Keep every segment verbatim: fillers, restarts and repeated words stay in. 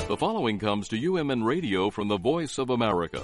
The following comes to U M N Radio from the Voice of America.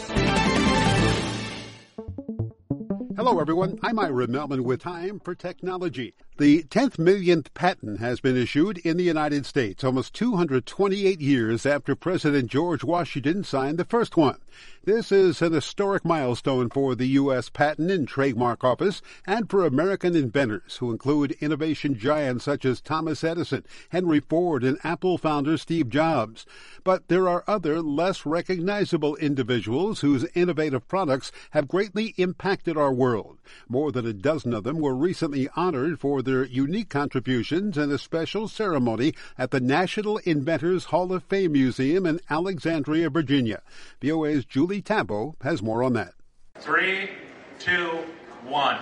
Hello, everyone. I'm Ira Melman with Time for Technology. The tenth millionth patent has been issued in the United States, almost two hundred twenty-eight years after President George Washington signed the first one. This is an historic milestone for the U S. Patent and Trademark Office and for American inventors, who include innovation giants such as Thomas Edison, Henry Ford, and Apple founder Steve Jobs. But there are other, less recognizable individuals whose innovative products have greatly impacted our world. More than a dozen of them were recently honored for their unique contributions in a special ceremony at the National Inventors Hall of Fame Museum in Alexandria, Virginia. V O A's Julie Tabo has more on that. Three, two, one.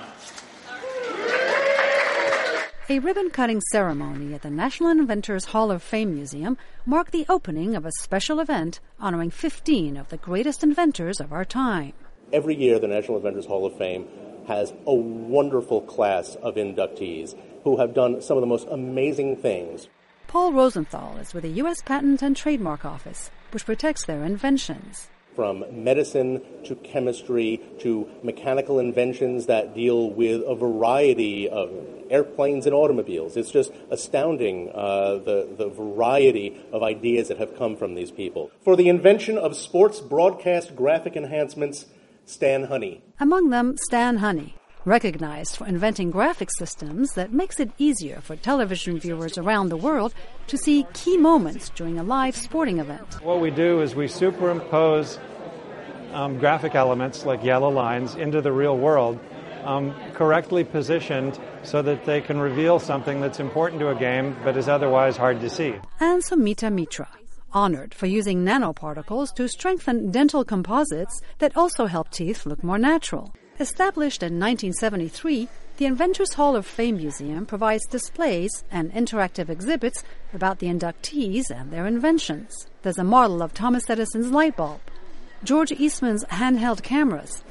A ribbon-cutting ceremony at the National Inventors Hall of Fame Museum marked the opening of a special event honoring fifteen of the greatest inventors of our time. Every year, the National Inventors Hall of Fame has a wonderful class of inductees who have done some of the most amazing things. Paul Rosenthal is with the U S. Patent and Trademark Office, which protects their inventions. From medicine to chemistry to mechanical inventions that deal with a variety of airplanes and automobiles. It's just astounding, uh, the, the variety of ideas that have come from these people. For the invention of sports broadcast graphic enhancements, Stan Honey. Among them, Stan Honey, recognized for inventing graphic systems that makes it easier for television viewers around the world to see key moments during a live sporting event. What we do is we superimpose um, graphic elements like yellow lines into the real world, um, correctly positioned so that they can reveal something that's important to a game but is otherwise hard to see. And Sumita Mitra, honored for using nanoparticles to strengthen dental composites that also help teeth look more natural. Established in nineteen seventy-three, the Inventors Hall of Fame Museum provides displays and interactive exhibits about the inductees and their inventions. There's a model of Thomas Edison's light bulb, George Eastman's handheld cameras,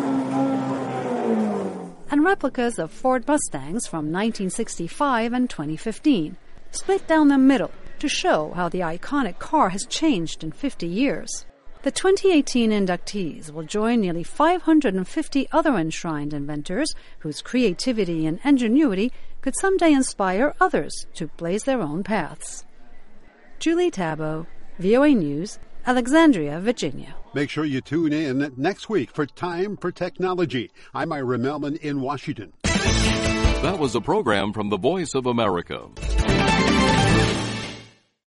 and replicas of Ford Mustangs from nineteen sixty-five and twenty fifteen, split down the middle to show how the iconic car has changed in fifty years. The twenty eighteen inductees will join nearly five hundred fifty other enshrined inventors whose creativity and ingenuity could someday inspire others to blaze their own paths. Julie Tabo, V O A News, Alexandria, Virginia. Make sure you tune in next week for Time for Technology. I'm Ira Melman in Washington. That was a program from the Voice of America.